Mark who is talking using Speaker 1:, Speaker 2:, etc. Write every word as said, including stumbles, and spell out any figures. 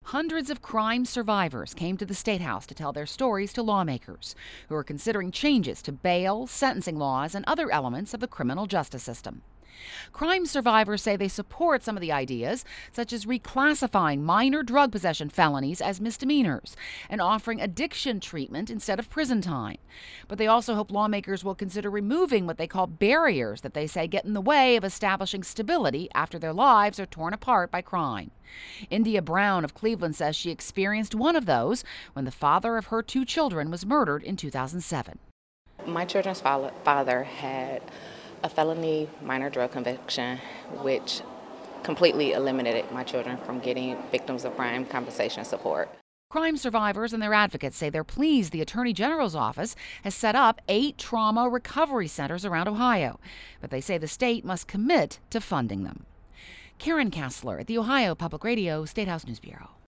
Speaker 1: Hundreds of crime survivors came to the State House to tell their stories to lawmakers who are considering changes to bail, sentencing laws, and other elements of the criminal justice system. Crime survivors say they support some of the ideas, such as reclassifying minor drug possession felonies as misdemeanors and offering addiction treatment instead of prison time. But they also hope lawmakers will consider removing what they call barriers that they say get in the way of establishing stability after their lives are torn apart by crime. India Brown of Cleveland says she experienced one of those when the father of her two children was murdered in two thousand seven.
Speaker 2: My children's father had a felony minor drug conviction, which completely eliminated my children from getting victims of crime compensation support.
Speaker 1: Crime survivors and their advocates say they're pleased the Attorney General's office has set up eight trauma recovery centers around Ohio, but they say the state must commit to funding them. Karen Kessler at the Ohio Public Radio State House News Bureau.